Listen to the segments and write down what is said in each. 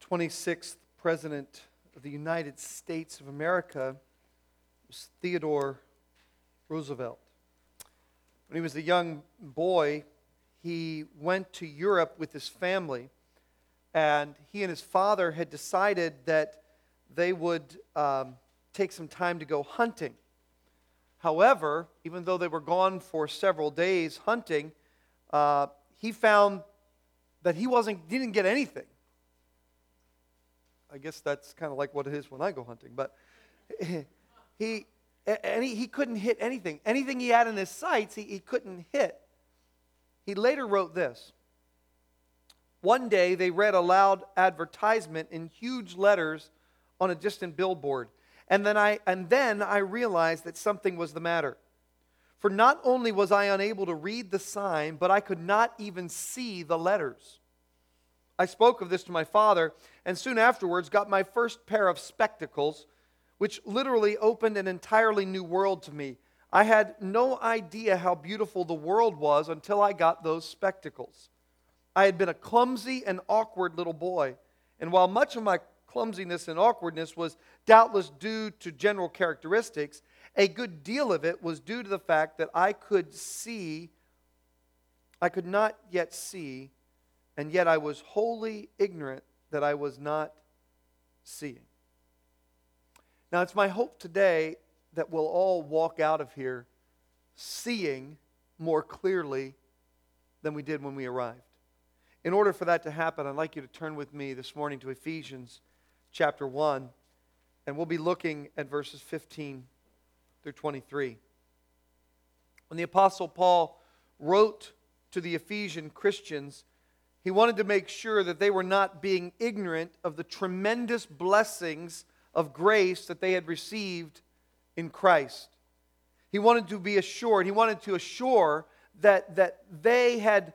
26th President of the United States of America was Theodore Roosevelt. When he was a young boy, he went to Europe with his family, and he and his father had decided that they would take some time to go hunting. However, even though they were gone for several days hunting, he found that he didn't get anything. I guess that's kind of like what it is when I go hunting. But he couldn't hit anything. Anything he had in his sights, he couldn't hit. He later wrote this. One day they read a loud advertisement in huge letters on a distant billboard. And then I realized that something was the matter. For not only was I unable to read the sign, but I could not even see the letters. I spoke of this to my father, and soon afterwards got my first pair of spectacles, which literally opened an entirely new world to me. I had no idea how beautiful the world was until I got those spectacles. I had been a clumsy and awkward little boy, and while much of my clumsiness and awkwardness was doubtless due to general characteristics, a good deal of it was due to the fact that I could not yet see, and yet I was wholly ignorant that I was not seeing. Now, it's my hope today that we'll all walk out of here seeing more clearly than we did when we arrived. In order for that to happen, I'd like you to turn with me this morning to Ephesians chapter 1, and we'll be looking at verses 15 through 23. When the Apostle Paul wrote to the Ephesian Christians, he wanted to make sure that they were not being ignorant of the tremendous blessings of grace that they had received in Christ. He wanted to be assured, he wanted to assure that they had,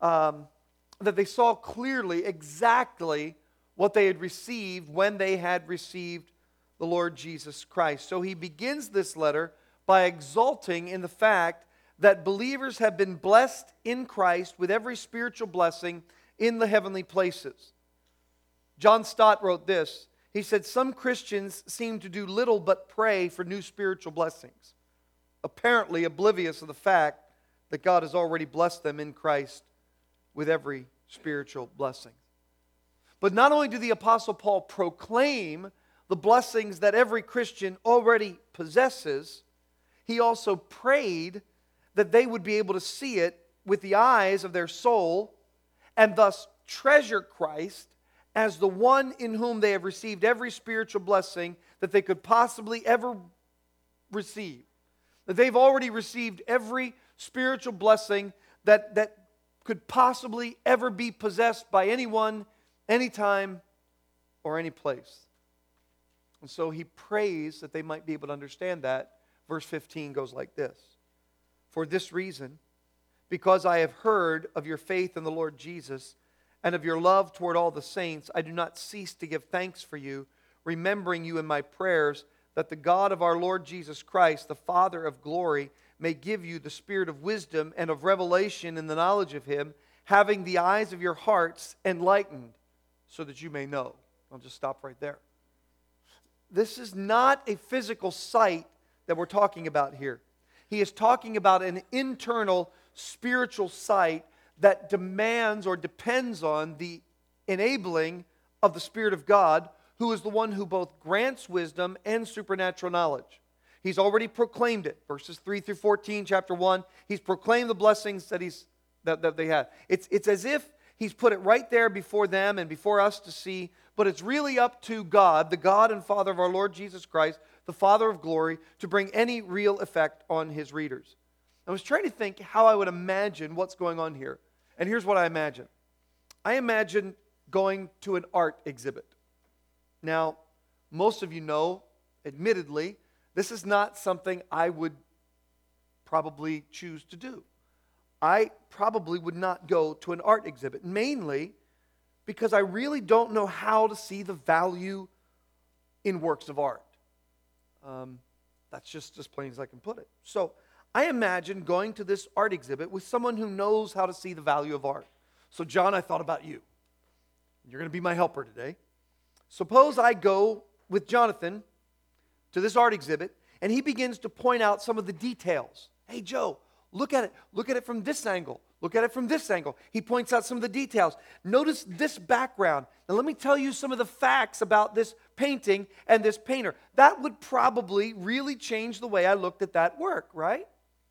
that they saw clearly exactly what they had received when they had received the Lord Jesus Christ. So he begins this letter by exulting in the fact that believers have been blessed in Christ with every spiritual blessing in the heavenly places. John Stott wrote this. He said, "Some Christians seem to do little but pray for new spiritual blessings, apparently oblivious of the fact that God has already blessed them in Christ with every spiritual blessing." But not only did the Apostle Paul proclaim the blessings that every Christian already possesses, he also prayed that they would be able to see it with the eyes of their soul and thus treasure Christ as the one in whom they have received every spiritual blessing that they could possibly ever receive. That they've already received every spiritual blessing that could possibly ever be possessed by anyone, anytime, or any place. And so he prays that they might be able to understand that. Verse 15 goes like this. "For this reason, because I have heard of your faith in the Lord Jesus and of your love toward all the saints, I do not cease to give thanks for you, remembering you in my prayers, that the God of our Lord Jesus Christ, the Father of glory, may give you the spirit of wisdom and of revelation in the knowledge of Him, having the eyes of your hearts enlightened, so that you may know." I'll just stop right there. This is not a physical sight that we're talking about here. He is talking about an internal spiritual sight that demands or depends on the enabling of the Spirit of God, who is the one who both grants wisdom and supernatural knowledge. He's already proclaimed it. Verses 3 through 14, chapter 1. He's proclaimed the blessings that they had. It's as if He's put it right there before them and before us to see, but it's really up to God, the God and Father of our Lord Jesus Christ, the Father of glory, to bring any real effect on His readers. I was trying to think how I would imagine what's going on here. And here's what I imagine. I imagine going to an art exhibit. Now, most of you know, admittedly, this is not something I would probably choose to do. I probably would not go to an art exhibit, mainly because I really don't know how to see the value in works of art. That's just as plain as I can put it. So I imagine going to this art exhibit with someone who knows how to see the value of art. So John, I thought about you. You're going to be my helper today. suppose I go with Jonathan to this art exhibit, and he begins to point out some of the details. Hey, Joe, look at it. Look at it from this angle. Look at it from this angle. He points out some of the details. Notice this background. Now, let me tell you some of the facts about this painting and this painter. That would probably really change the way I looked at that work, right?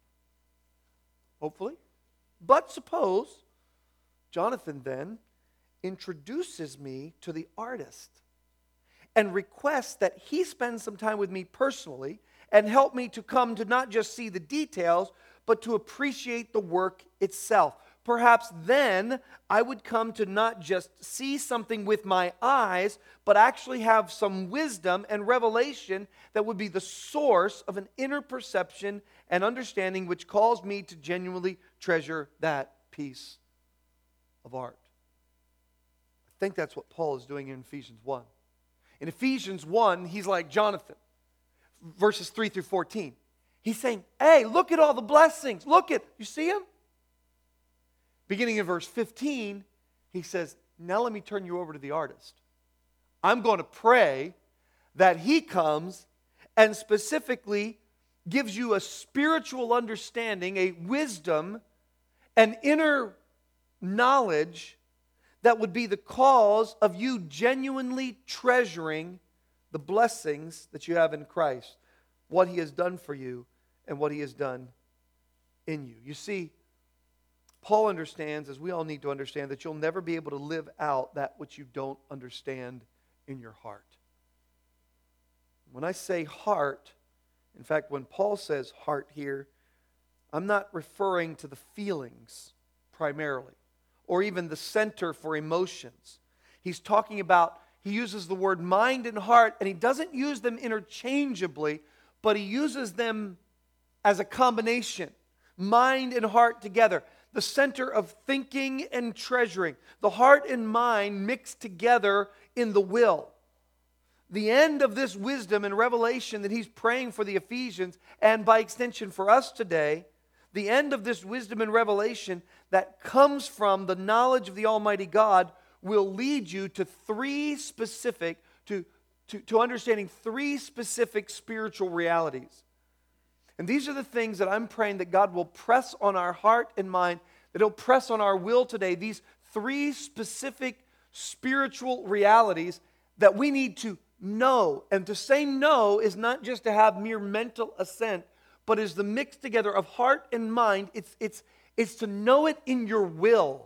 Hopefully. But suppose Jonathan then introduces me to the artist and requests that he spend some time with me personally and help me to come to not just see the details, but to appreciate the work itself. Perhaps then I would come to not just see something with my eyes, but actually have some wisdom and revelation that would be the source of an inner perception and understanding which calls me to genuinely treasure that piece of art. I think that's what Paul is doing in Ephesians 1. In Ephesians 1, he's like Jonathan, verses 3 through 14. He's saying, hey, look at all the blessings. Look at, you see them? Beginning in verse 15, he says, now let me turn you over to the artist. I'm going to pray that he comes and specifically gives you a spiritual understanding, a wisdom, an inner knowledge that would be the cause of you genuinely treasuring the blessings that you have in Christ, what He has done for you and what He has done in you. You see, Paul understands, as we all need to understand, that you'll never be able to live out that which you don't understand in your heart. When I say heart, in fact, when Paul says heart here, I'm not referring to the feelings primarily, or even the center for emotions. He's talking about, he uses the word mind and heart, and he doesn't use them interchangeably, but he uses them as a combination. Mind and heart together. The center of thinking and treasuring. The heart and mind mixed together in the will. The end of this wisdom and revelation that he's praying for the Ephesians, and by extension for us today, the end of this wisdom and revelation that comes from the knowledge of the Almighty God will lead you to understanding three specific spiritual realities. And these are the things that I'm praying that God will press on our heart and mind, that He'll press on our will today. These three specific spiritual realities that we need to know. And to say no is not just to have mere mental assent, but is the mix together of heart and mind. It's to know it in your will.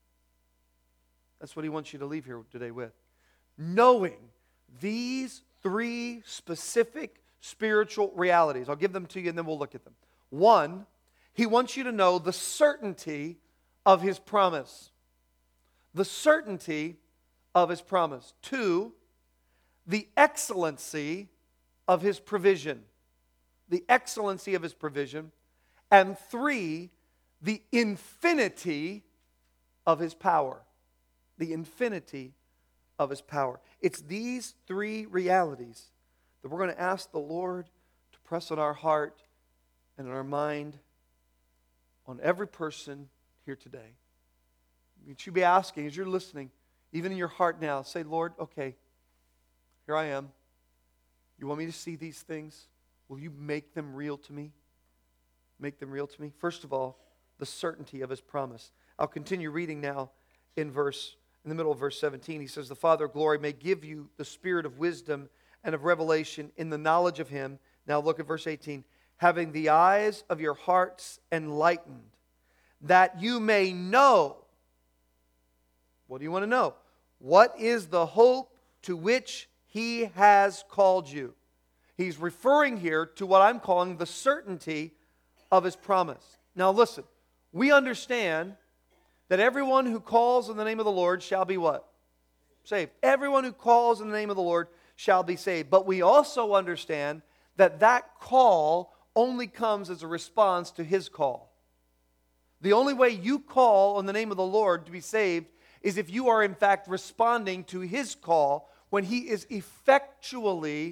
That's what He wants you to leave here today with. Knowing these three specific spiritual realities. I'll give them to you and then we'll look at them. One, He wants you to know the certainty of His promise. The certainty of His promise. Two, the excellency of His provision. The excellency of His provision. And three, the infinity of His power. The infinity of His power. It's these three realities that we're going to ask the Lord to press on our heart and on our mind, on every person here today. You should be asking, as you're listening, even in your heart now, say, Lord, okay, here I am. You want me to see these things? Will you make them real to me? Make them real to me? First of all, the certainty of His promise. I'll continue reading now in the middle of verse 17. He says, the Father of glory may give you the spirit of wisdom and of revelation in the knowledge of Him. Now look at verse 18. Having the eyes of your hearts enlightened, that you may know. What do you want to know? What is the hope to which He has called you? He's referring here to what I'm calling the certainty of His promise. Now listen, we understand that everyone who calls in the name of the Lord shall be what? Saved. Everyone who calls in the name of the Lord shall be saved. But we also understand that that call only comes as a response to His call. The only way you call in the name of the Lord to be saved is if you are in fact responding to His call when He is effectually,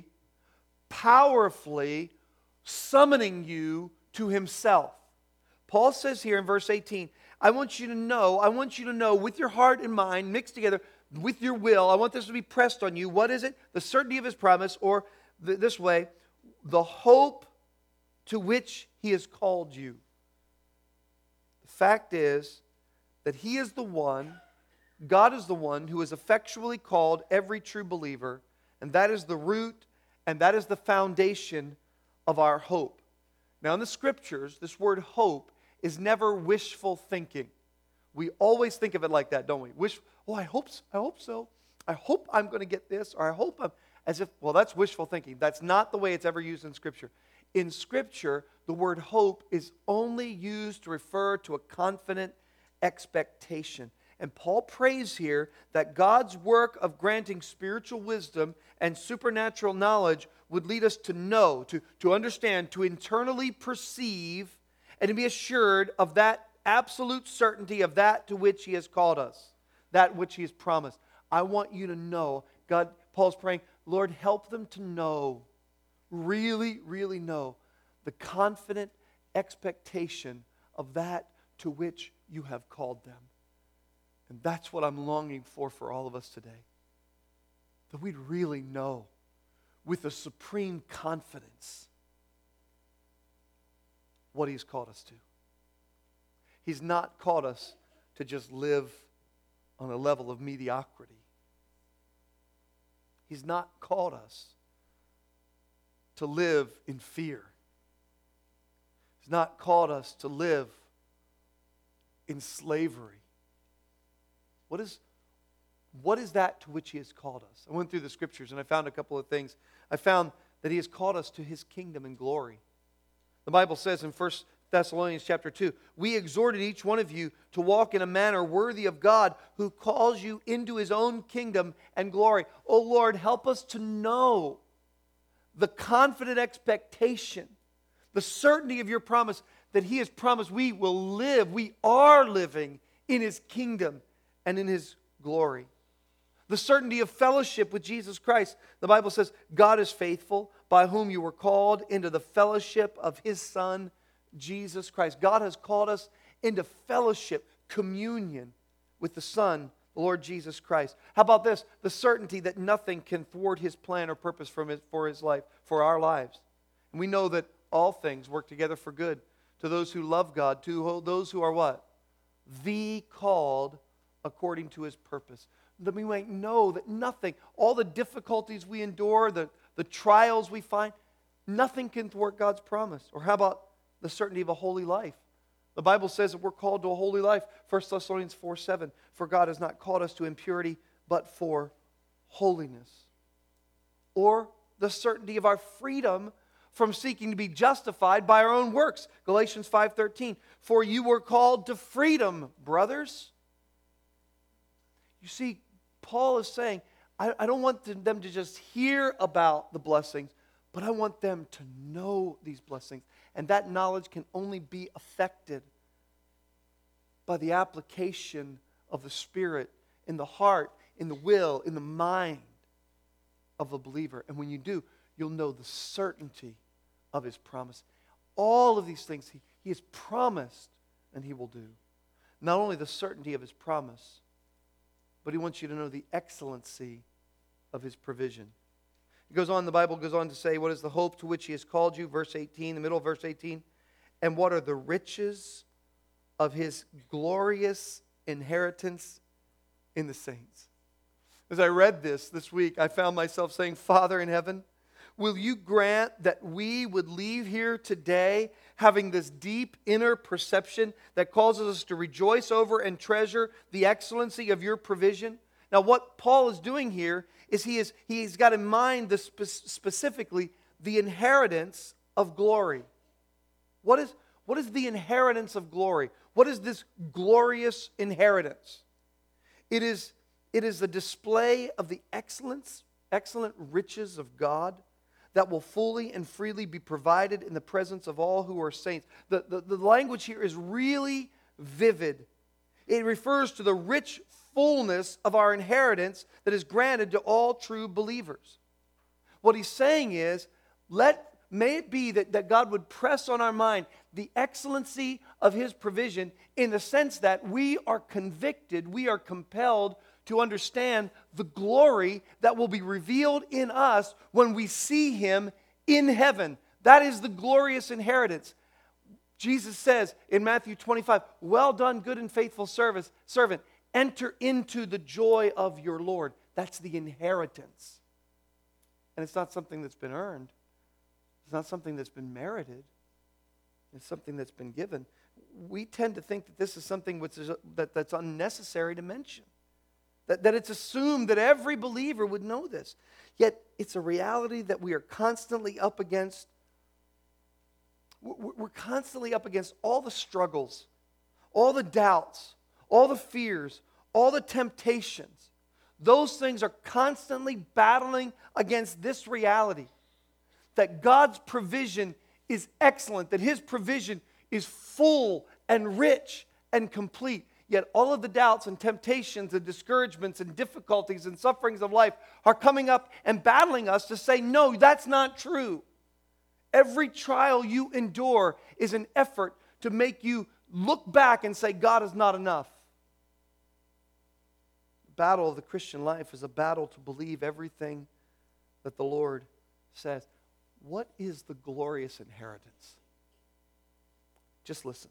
powerfully summoning you to Himself. Paul says here in verse 18, I want you to know with your heart and mind mixed together with your will, I want this to be pressed on you. What is it? The certainty of His promise, or this way, the hope to which He has called you. The fact is that He is the one, God is the one who has effectually called every true believer, and that is the root and that is the foundation of our hope. Now in the Scriptures, this word hope is never wishful thinking. We always think of it like that, don't we? I hope so. I hope I'm going to get this, or I hope I'm, as if, well, that's wishful thinking. That's not the way it's ever used in Scripture. In Scripture, the word hope is only used to refer to a confident expectation. And Paul prays here that God's work of granting spiritual wisdom and supernatural knowledge would lead us to know, to understand, to internally perceive, and to be assured of that absolute certainty of that to which He has called us, that which He has promised. I want you to know, God, Paul's praying, Lord, help them to know, really, really know, the confident expectation of that to which you have called them. And that's what I'm longing for all of us today. That we'd really know with a supreme confidence what He's called us to. He's not called us to just live on a level of mediocrity. He's not called us to live in fear. He's not called us to live in slavery. What is that to which He has called us? I went through the Scriptures and I found a couple of things. I found that He has called us to His kingdom and glory. The Bible says in 1 Thessalonians chapter 2, we exhorted each one of you to walk in a manner worthy of God, who calls you into His own kingdom and glory. Oh Lord, help us to know the confident expectation, the certainty of your promise, that He has promised we will live, we are living in His kingdom and in His glory. The certainty of fellowship with Jesus Christ. The Bible says, God is faithful, by whom you were called into the fellowship of His Son, Jesus Christ. God has called us into fellowship, communion with the Son, the Lord Jesus Christ. How about this? The certainty that nothing can thwart His plan or purpose for His life, for our lives. And we know that all things work together for good to those who love God, to those who are what? The called according to His purpose. That we might know that nothing, all the difficulties we endure, the trials we find, nothing can thwart God's promise. Or how about the certainty of a holy life? The Bible says that we're called to a holy life. 1 Thessalonians 4:7, for God has not called us to impurity, but for holiness. Or the certainty of our freedom from seeking to be justified by our own works. Galatians 5:13, for you were called to freedom, brothers. You see, Paul is saying, I don't want them to just hear about the blessings, but I want them to know these blessings. And that knowledge can only be affected by the application of the Spirit in the heart, in the will, in the mind of a believer. And when you do, you'll know the certainty of His promise. All of these things He has promised and He will do. Not only the certainty of His promise, but He wants you to know the excellency of His provision. It goes on, the Bible goes on to say, what is the hope to which He has called you? Verse 18, the middle of verse 18. And what are the riches of His glorious inheritance in the saints? As I read this week, I found myself saying, Father in heaven, will you grant that we would leave here today having this deep inner perception that causes us to rejoice over and treasure the excellency of your provision? Now, what Paul is doing here is he's got in mind specifically the inheritance of glory. What is the inheritance of glory? What is this glorious inheritance? It is the display of the excellent riches of God that will fully and freely be provided in the presence of all who are saints. The language here is really vivid. It refers to the rich fullness of our inheritance that is granted to all true believers. What he's saying is, may it be that God would press on our mind the excellency of His provision in the sense that we are convicted, we are compelled to understand the glory that will be revealed in us when we see Him in heaven. That is the glorious inheritance. Jesus says in Matthew 25, "Well done, good and faithful servant. Enter into the joy of your Lord." That's the inheritance. And it's not something that's been earned. It's not something that's been merited. It's something that's been given. We tend to think that this is something that's unnecessary to mention. That it's assumed that every believer would know this. Yet it's a reality that we are constantly up against. We're constantly up against all the struggles, all the doubts, all the fears, all the temptations. Those things are constantly battling against this reality that God's provision is excellent, that His provision is full and rich and complete. Yet all of the doubts and temptations and discouragements and difficulties and sufferings of life are coming up and battling us to say, no, that's not true. Every trial you endure is an effort to make you look back and say, God is not enough. The battle of the Christian life is a battle to believe everything that the Lord says. What is the glorious inheritance? Just listen.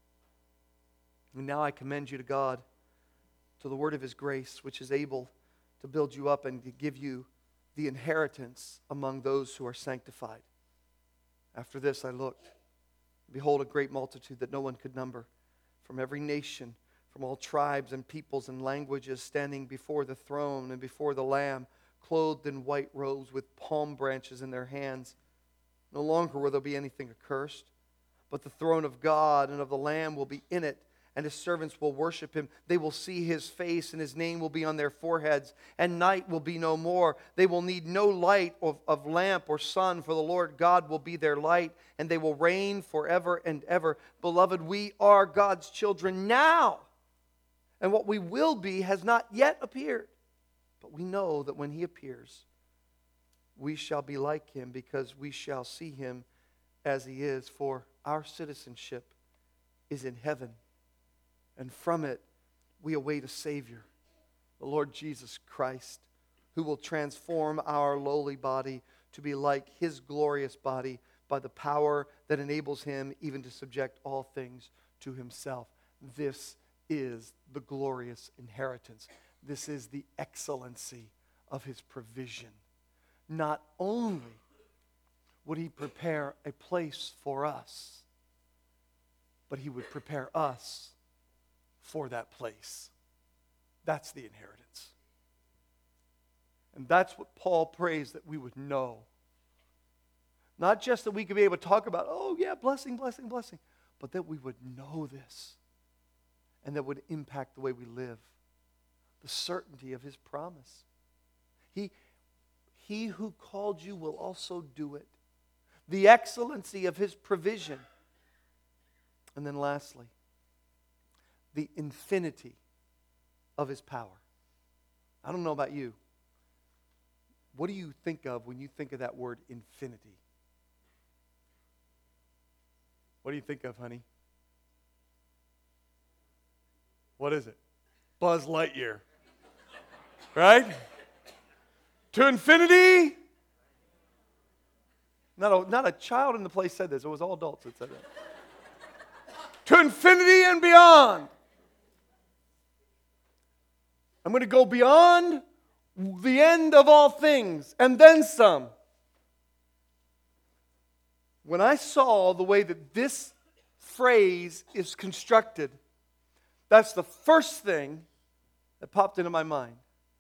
And now I commend you to God, to the word of His grace, which is able to build you up and to give you the inheritance among those who are sanctified. After this I looked. Behold, a great multitude that no one could number, from every nation, from all tribes and peoples and languages, standing before the throne and before the Lamb, clothed in white robes with palm branches in their hands. No longer will there be anything accursed, but the throne of God and of the Lamb will be in it, and His servants will worship Him. They will see His face, and His name will be on their foreheads, and night will be no more. They will need no light of lamp or sun, for the Lord God will be their light, and they will reign forever and ever. Beloved, we are God's children now, and what we will be has not yet appeared. But we know that when He appears, we shall be like Him, because we shall see Him as He is. For our citizenship is in heaven, and from it we await a Savior, the Lord Jesus Christ, who will transform our lowly body to be like His glorious body by the power that enables Him even to subject all things to Himself. This is the glorious inheritance. This is the excellency of His provision. Not only would He prepare a place for us, but He would prepare us for that place. That's the inheritance. And that's what Paul prays that we would know. Not just that we could be able to talk about, oh yeah, blessing, blessing, blessing, but that we would know this and that would impact the way we live. The certainty of His promise. He who called you will also do it. The excellency of His provision. And then lastly, the infinity of His power. I don't know about you. What do you think of when you think of that word infinity? What do you think of, honey? What is it? Buzz Lightyear. Right? To infinity. Not a child in the place said this. It was all adults that said that. To infinity and beyond. I'm going to go beyond the end of all things and then some. When I saw the way that this phrase is constructed, that's the first thing that popped into my mind.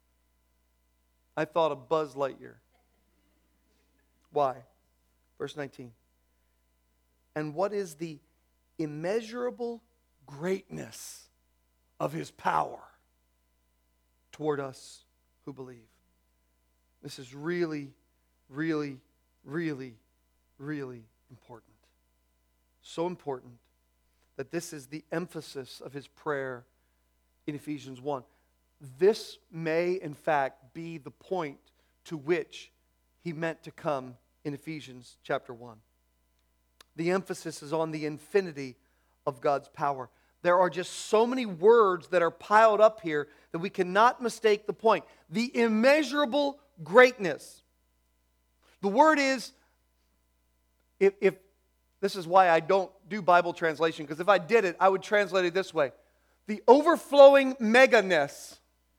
I thought of Buzz Lightyear. Why? Verse 19. And what is the immeasurable greatness of His power toward us who believe? This is really, really, really, really important. So important that this is the emphasis of his prayer in Ephesians 1. This may, in fact, be the point to which he meant to come in Ephesians chapter 1. the emphasis is on the infinity of God's power. There are just so many words that are piled up here that we cannot mistake the point. The immeasurable greatness. The word is, if this is why I don't do Bible translation, because if I did it, I would translate it this way. The overflowing meganess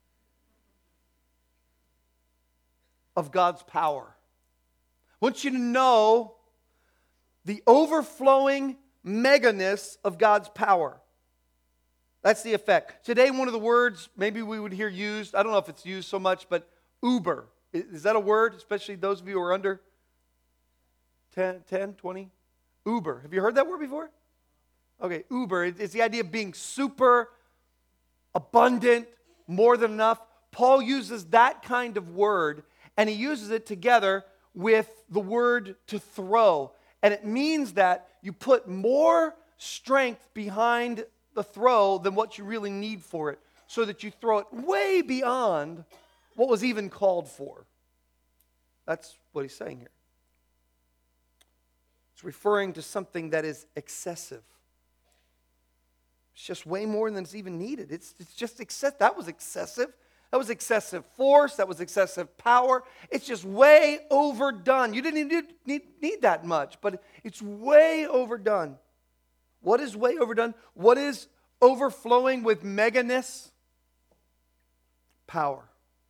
of God's power. I want you to know the overflowing meganess of God's power. That's the effect. Today, one of the words maybe we would hear used, I don't know if it's used so much, but uber. Is that a word? Especially those of you who are under 10, 20? Uber. Have you heard that word before? Okay, uber. It's the idea of being super abundant, more than enough. Paul uses that kind of word, and he uses it together with the word to throw. And it means that you put more strength behind the throw than what you really need for it, so that you throw it way beyond what was even called for. That's what he's saying here. It's referring to something that is excessive. It's just way more than it's even needed. It's just excessive. That was excessive. That was excessive force. That was excessive power. It's just way overdone. You didn't need that much, but it's way overdone. What is way overdone? What is overflowing with meganess? Power.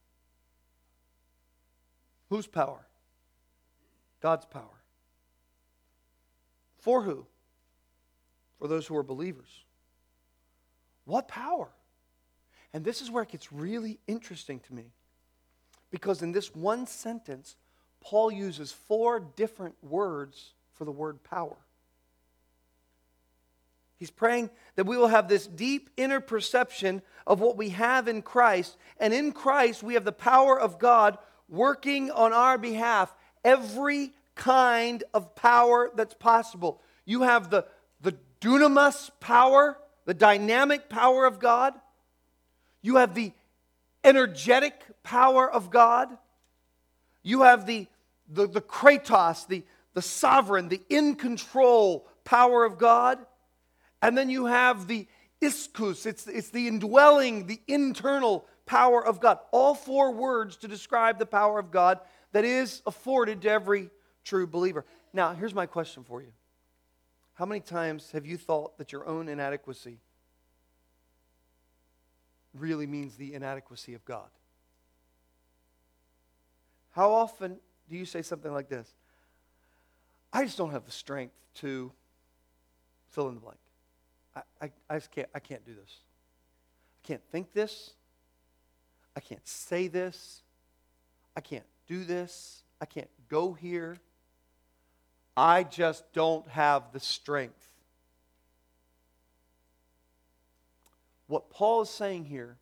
Whose power? God's power. For who? For those who are believers. What power? And this is where it gets really interesting to me. Because in this one sentence, Paul uses 4 different words for the word power. He's praying that we will have this deep inner perception of what we have in Christ. And in Christ, we have the power of God working on our behalf. Every kind of power that's possible. You have the dunamis power, the dynamic power of God. You have the energetic power of God. You have the kratos, the sovereign, the in-control power of God. And then you have the ischus, it's the indwelling, the internal power of God. All 4 words to describe the power of God that is afforded to every true believer. Now, here's my question for you. How many times have you thought that your own inadequacy really means the inadequacy of God? How often do you say something like this? I just don't have the strength to fill in the blank. I can't do this. I can't think this. I can't say this. I can't do this. I can't go here. I just don't have the strength. What Paul is saying here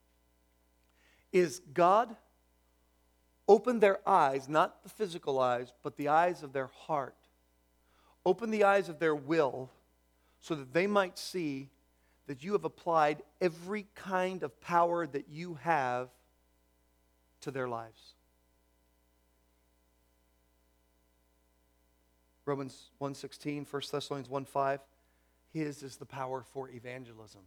is God opened their eyes, not the physical eyes, but the eyes of their heart. Open the eyes of their will so that they might see that you have applied every kind of power that you have to their lives. Romans 1:16, 1 Thessalonians 1:5, His is the power for evangelism.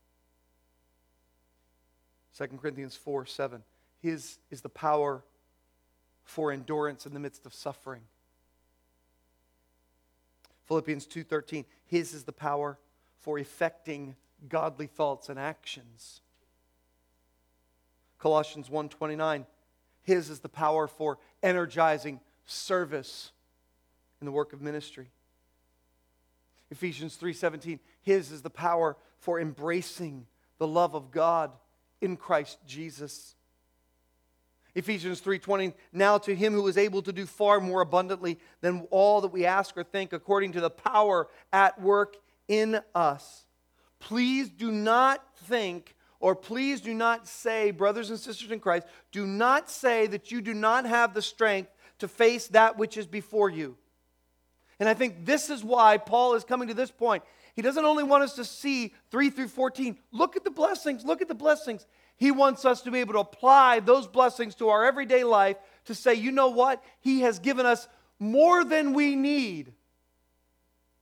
2 Corinthians 4:7, His is the power for endurance in the midst of suffering. Philippians 2:13, His is the power for effecting godly thoughts and actions. Colossians 1:29, His is the power for energizing service in the work of ministry. Ephesians 3:17, His is the power for embracing the love of God in Christ Jesus. Ephesians 3:20, now to Him who is able to do far more abundantly than all that we ask or think, according to the power at work in us. Please do not think, or please do not say, brothers and sisters in Christ, do not say that you do not have the strength to face that which is before you. And I think this is why Paul is coming to this point. He doesn't only want us to see 3 through 14. Look at the blessings. Look at the blessings. He wants us to be able to apply those blessings to our everyday life to say, you know what? He has given us more than we need.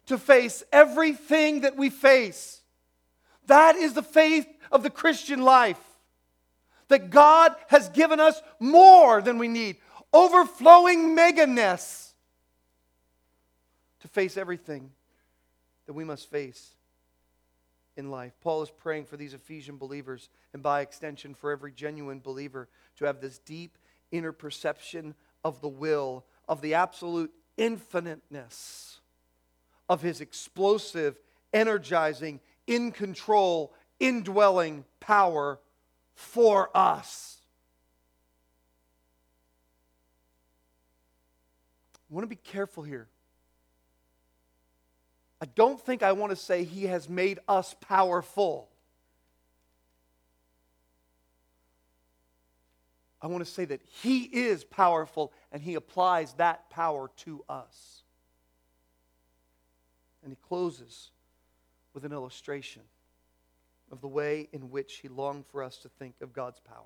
to face everything that we face. That is the faith of the Christian life. That God has given us more than we need. Overflowing meganess to face everything that we must face in life. Paul is praying for these Ephesian believers, and by extension for every genuine believer, to have this deep inner perception of the will, of the absolute infiniteness of His explosive, energizing, in control, indwelling power for us. I want to be careful here. I don't think I want to say He has made us powerful. I want to say that He is powerful and He applies that power to us. And he closes with an illustration of the way in which He longed for us to think of God's power.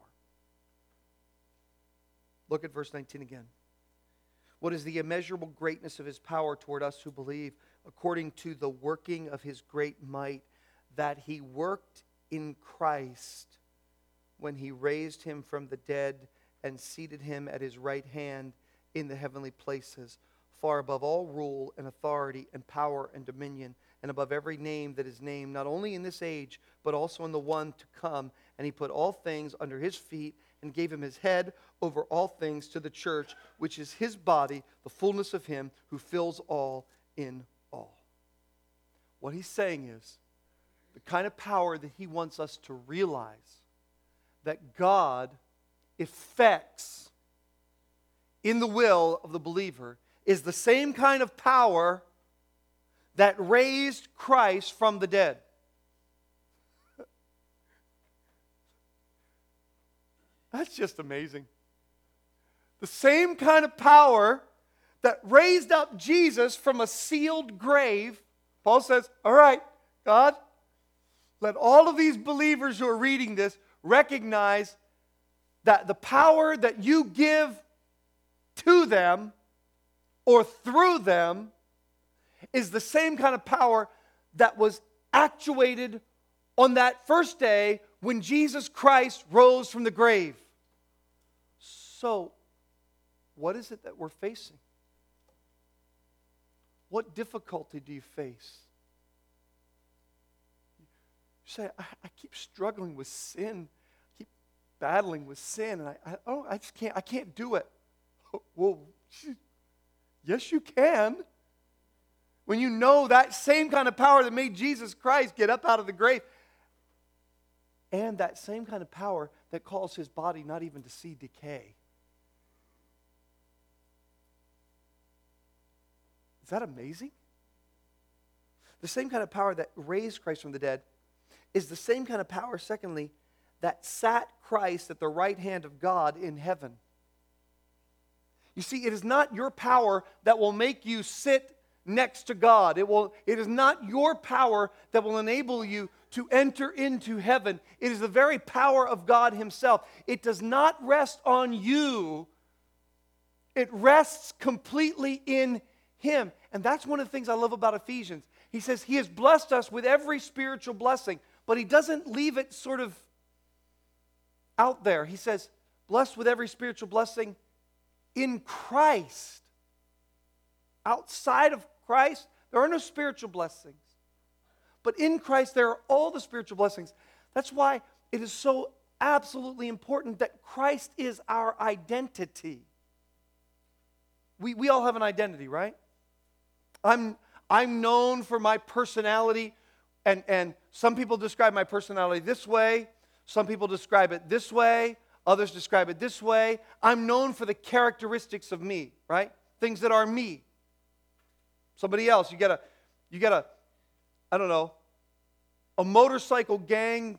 Look at verse 19 again. What is the immeasurable greatness of His power toward us who believe, according to the working of His great might, that He worked in Christ when He raised Him from the dead and seated Him at His right hand in the heavenly places, far above all rule and authority and power and dominion, and above every name that is named, not only in this age, but also in the one to come. And He put all things under His feet and gave Him His head over all things to the church, which is His body, the fullness of Him who fills all in all. What he's saying is, the kind of power that He wants us to realize that God effects in the will of the believer is the same kind of power that raised Christ from the dead. That's just amazing. The same kind of power that raised up Jesus from a sealed grave. Paul says, all right, God, let all of these believers who are reading this recognize that the power that You give to them or through them is the same kind of power that was actuated on that first day when Jesus Christ rose from the grave. So, what is it that we're facing? What difficulty do you face? You say, I keep struggling with sin. I keep battling with sin, and I just can't do it. Well, yes, you can. When you know that same kind of power that made Jesus Christ get up out of the grave, and that same kind of power that caused His body not even to see decay. Is that amazing? The same kind of power that raised Christ from the dead is the same kind of power, secondly, that sat Christ at the right hand of God in heaven. You see, it is not your power that will make you sit next to God. It is not your power that will enable you to enter into heaven. It is the very power of God Himself. It does not rest on you. It rests completely in Him. And that's one of the things I love about Ephesians. He says He has blessed us with every spiritual blessing, but He doesn't leave it sort of out there. He says, blessed with every spiritual blessing in Christ. Outside of Christ, there are no spiritual blessings. But in Christ, there are all the spiritual blessings. That's why it is so absolutely important that Christ is our identity. We all have an identity, right? I'm known for my personality, and some people describe my personality this way. Some people describe it this way. Others describe it this way. I'm known for the characteristics of me, right? Things that are me. Somebody else, you get a, I don't know, a motorcycle gang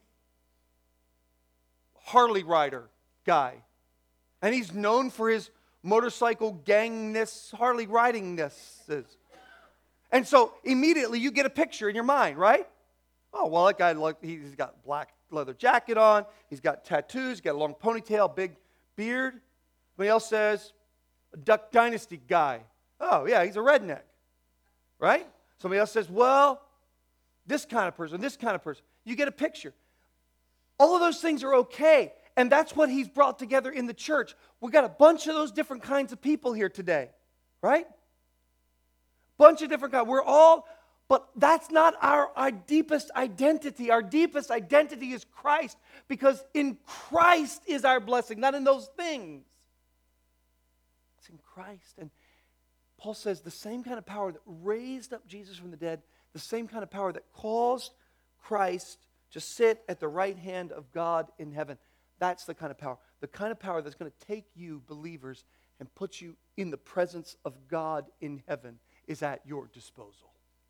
Harley rider guy. And he's known for his motorcycle gangness, Harley ridingness. And so immediately you get a picture in your mind, right? Oh, well, that guy, he's got a black leather jacket on. He's got tattoos. He's got a long ponytail, big beard. Somebody else says, a Duck Dynasty guy. Oh, yeah, he's a redneck, right? Somebody else says, well, this kind of person, this kind of person. You get a picture. All of those things are okay. And that's what he's brought together in the church. We've got a bunch of those different kinds of people here today. Right? Bunch of different kinds. We're all, but that's not our deepest identity. Our deepest identity is Christ, because in Christ is our blessing, not in those things. It's in Christ. And Paul says the same kind of power that raised up Jesus from the dead, the same kind of power that caused Christ to sit at the right hand of God in heaven. That's the kind of power. The kind of power that's going to take you, believers, and put you in the presence of God in heaven is at your disposal.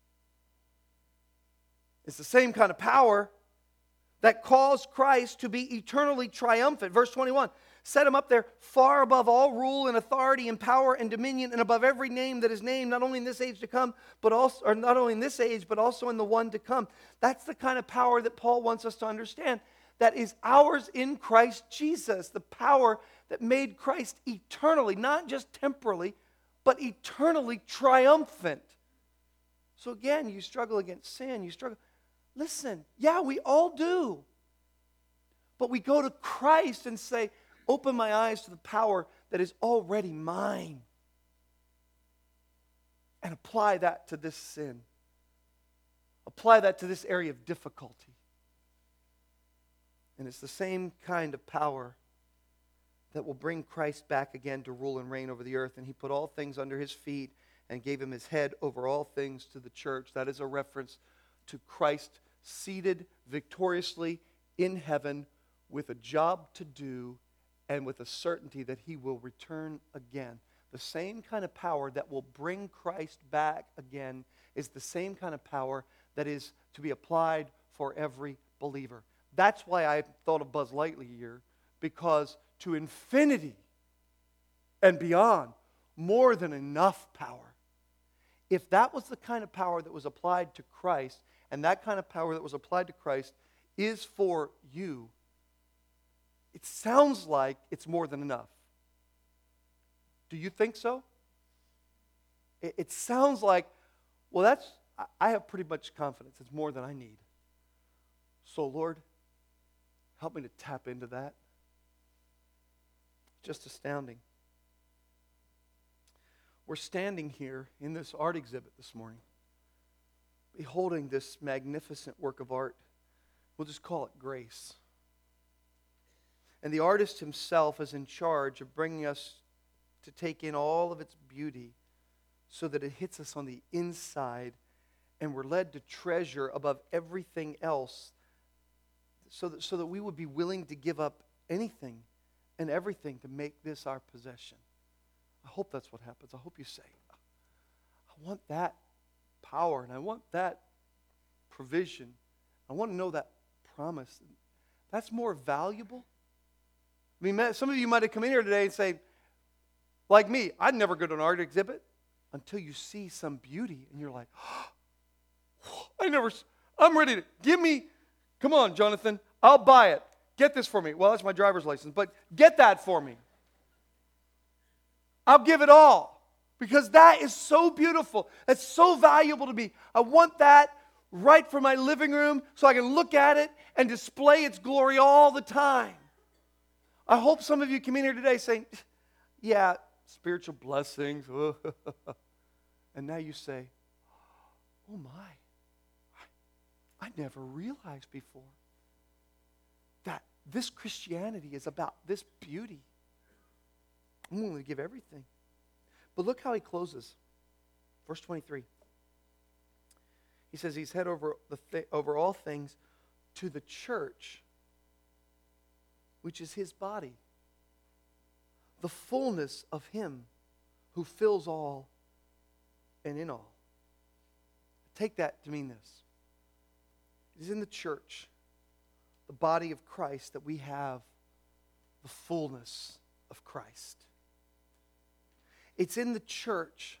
It's the same kind of power that caused Christ to be eternally triumphant. Verse 21, set him up there far above all rule and authority and power and dominion, and above every name that is named, not only in this age to come, but also, or not only in this age, but also in the one to come. That's the kind of power that Paul wants us to understand. That is ours in Christ Jesus. The power that made Christ eternally, not just temporally, but eternally triumphant. So again, you struggle against sin. You struggle. Listen, yeah, we all do. But we go to Christ and say, open my eyes to the power that is already mine. And apply that to this sin. Apply that to this area of difficulty. And it's the same kind of power that will bring Christ back again to rule and reign over the earth. And he put all things under his feet and gave him his head over all things to the church. That is a reference to Christ seated victoriously in heaven with a job to do and with a certainty that he will return again. The same kind of power that will bring Christ back again is the same kind of power that is to be applied for every believer. That's why I thought of Buzz Lightyear, because to infinity and beyond, more than enough power. If that was the kind of power that was applied to Christ, and that kind of power that was applied to Christ is for you, it sounds like it's more than enough. Do you think so? It sounds like, well, I have pretty much confidence. It's more than I need. So, Lord, help me to tap into that. Just astounding. We're standing here in this art exhibit this morning, beholding this magnificent work of art. We'll just call it Grace. And the artist himself is in charge of bringing us to take in all of its beauty so that it hits us on the inside and we're led to treasure above everything else so that we would be willing to give up anything and everything to make this our possession. I hope that's what happens. I hope you say, I want that power and I want that provision. I want to know that promise. That's more valuable. I mean, some of you might have come in here today and say, like me, I'd never go to an art exhibit until you see some beauty and you're like, oh, I'm ready to, come on, Jonathan, I'll buy it. Get this for me. Well, that's my driver's license, but get that for me. I'll give it all because that is so beautiful. That's so valuable to me. I want that right for my living room so I can look at it and display its glory all the time. I hope some of you come in here today saying, yeah, spiritual blessings. And now you say, oh my, I never realized before that this Christianity is about this beauty. I'm willing to give everything. But look how he closes. Verse 23. He says he's head over all things to the church, which is his body, the fullness of him who fills all and in all. Take that to mean this. It is in the church, the body of Christ, that we have the fullness of Christ. It's in the church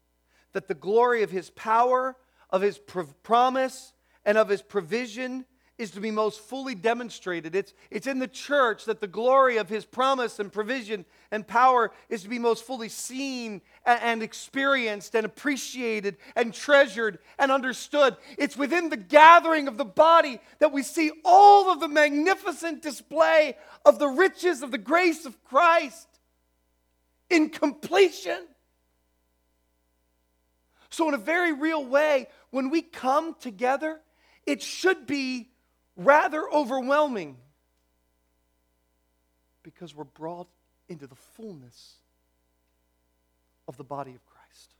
that the glory of his power, of his promise, and of his provision is to be most fully demonstrated. It's in the church that the glory of His promise and provision and power is to be most fully seen and experienced and appreciated and treasured and understood. It's within the gathering of the body that we see all of the magnificent display of the riches of the grace of Christ in completion. So in a very real way, when we come together, it should be rather overwhelming because we're brought into the fullness of the body of Christ.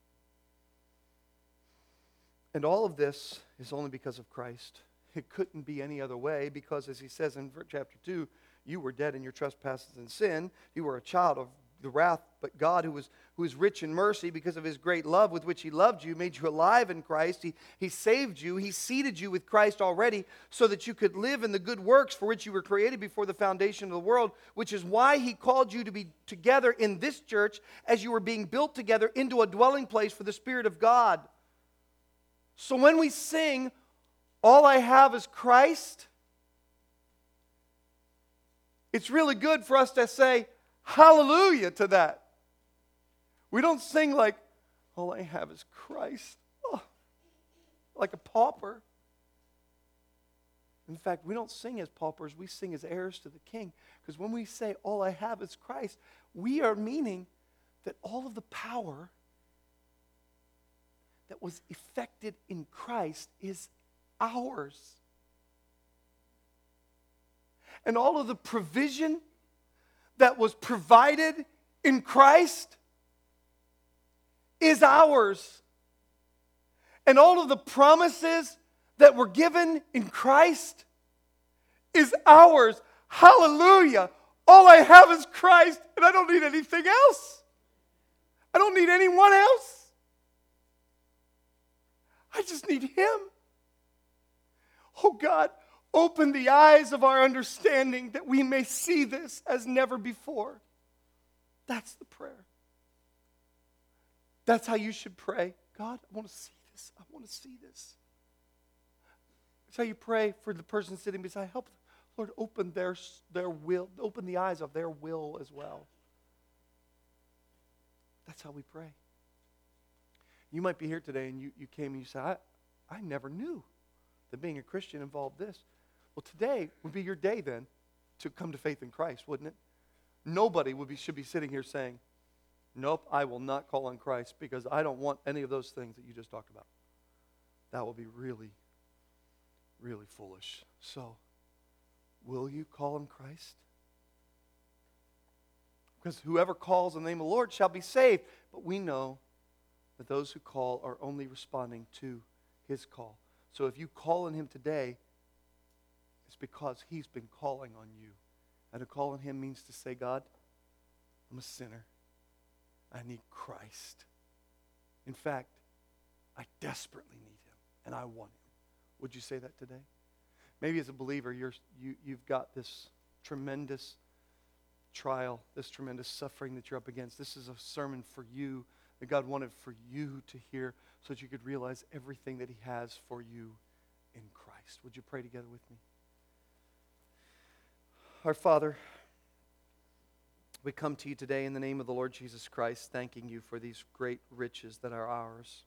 And all of this is only because of Christ. It couldn't be any other way because, as he says in chapter 2, you were dead in your trespasses and sin. You were a child of the wrath, but God, who is rich in mercy because of His great love with which He loved you, made you alive in Christ. He saved you. He seated you with Christ already so that you could live in the good works for which you were created before the foundation of the world, which is why He called you to be together in this church as you were being built together into a dwelling place for the Spirit of God. So when we sing, "All I Have is Christ," it's really good for us to say hallelujah to that. We don't sing like, "All I have is Christ," like a pauper. In fact, we don't sing as paupers, we sing as heirs to the King. Because when we say, "All I have is Christ," we are meaning that all of the power that was effected in Christ is ours. And all of the provision that was provided in Christ is ours. And all of the promises that were given in Christ is ours. Hallelujah. All I have is Christ, and I don't need anything else. I don't need anyone else. I just need Him. Oh God, open the eyes of our understanding that we may see this as never before. That's the prayer. That's how you should pray. God, I want to see this. I want to see this. That's how you pray for the person sitting beside. Help, Lord, open their will, open the eyes of their will as well. That's how we pray. You might be here today and you came and you said, I never knew that being a Christian involved this. Well, today would be your day then to come to faith in Christ, wouldn't it? Nobody should be sitting here saying, "Nope, I will not call on Christ because I don't want any of those things that you just talked about." That will be really, really foolish. So, will you call on Christ? Because whoever calls on the name of the Lord shall be saved. But we know that those who call are only responding to His call. So if you call on Him today, it's because He's been calling on you. And to call on Him means to say, "God, I'm a sinner. I need Christ. In fact, I desperately need Him, and I want Him." Would you say that today? Maybe as a believer, you've got this tremendous trial, this tremendous suffering that you're up against. This is a sermon for you that God wanted for you to hear so that you could realize everything that He has for you in Christ. Would you pray together with me? Our Father, we come to You today in the name of the Lord Jesus Christ, thanking You for these great riches that are ours.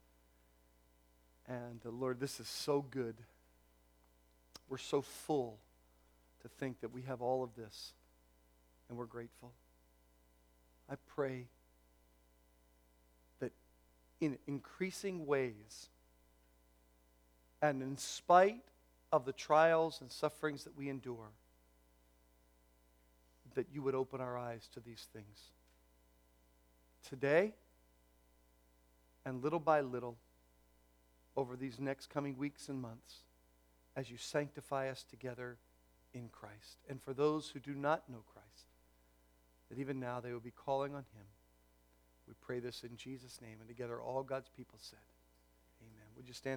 And Lord, this is so good. We're so full to think that we have all of this, and we're grateful. I pray that in increasing ways, and in spite of the trials and sufferings that we endure, that You would open our eyes to these things. Today, and little by little, over these next coming weeks and months, as You sanctify us together in Christ. And for those who do not know Christ, that even now they will be calling on Him. We pray this in Jesus' name. And together all God's people said, amen. Would you stand?